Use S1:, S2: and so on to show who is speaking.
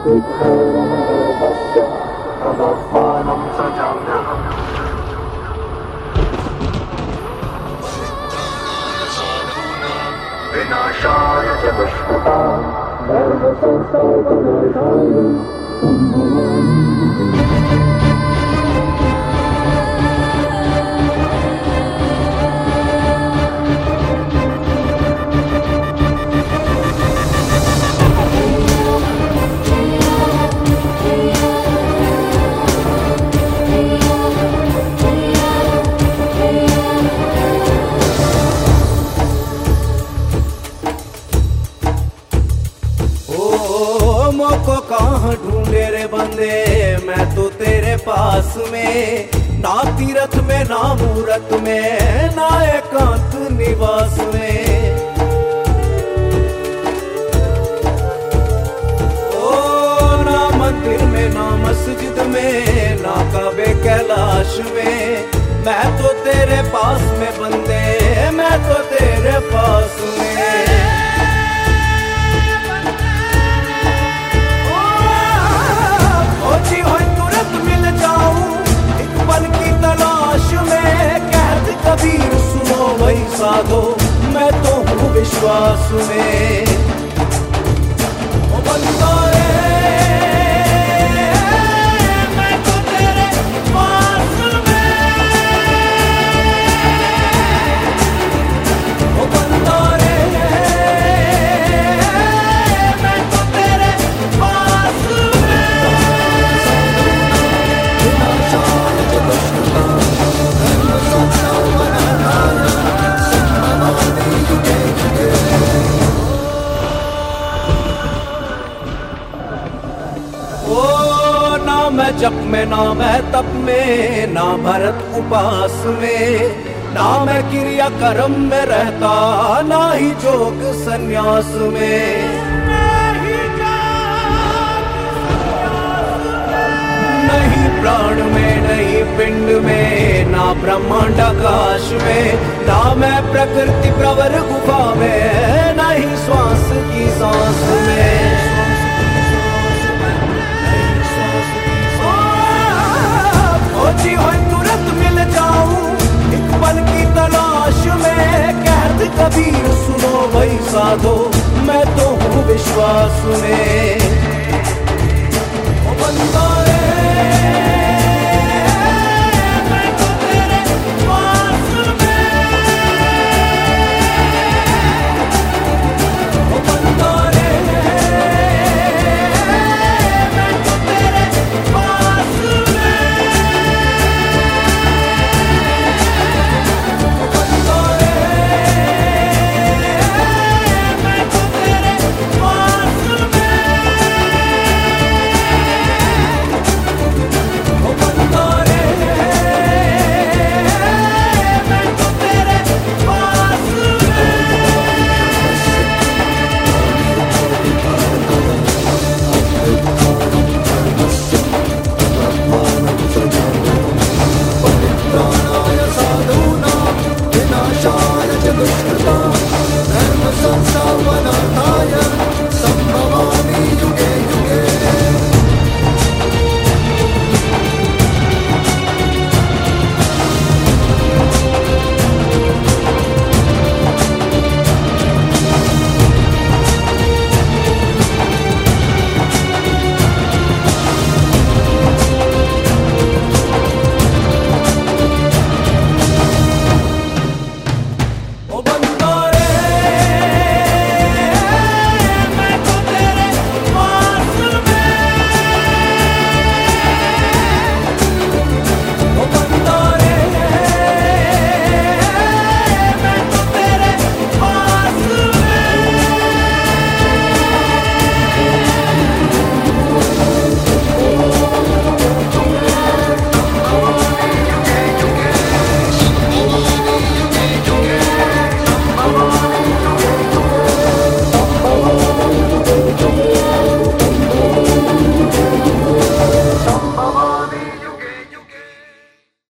S1: विनाशाय च दुष्कृतां सर्वसंसारविनाशाय
S2: मोको कहाँ ढूंढे रे बंदे, मैं तो तेरे पास में, ना तीरथ में ना मूरत में ना एकांत निवास में। ओ ना मंदिर में ना मस्जिद में ना काबे कैलाश में, मैं तो तेरे पास में बंदे, मैं तो तेरे पास में। कबीर सुनो वही साधो, मैं तो हूँ विश्वास में। ओ बंदा रे, मैं तो तेरे पास में। ओ बंदा रे, मैं तो तेरे पास में। ना मैं जप में ना मैं तप में ना भरत उपास में, ना मैं क्रिया कर्म में रहता ना ही जोग संन्यास में। नहीं प्राण में नहीं पिंड में ना ब्रह्मांड आकाश में, ना मैं प्रकृति प्रवर गुफा में ना ही श्वास की सांस में।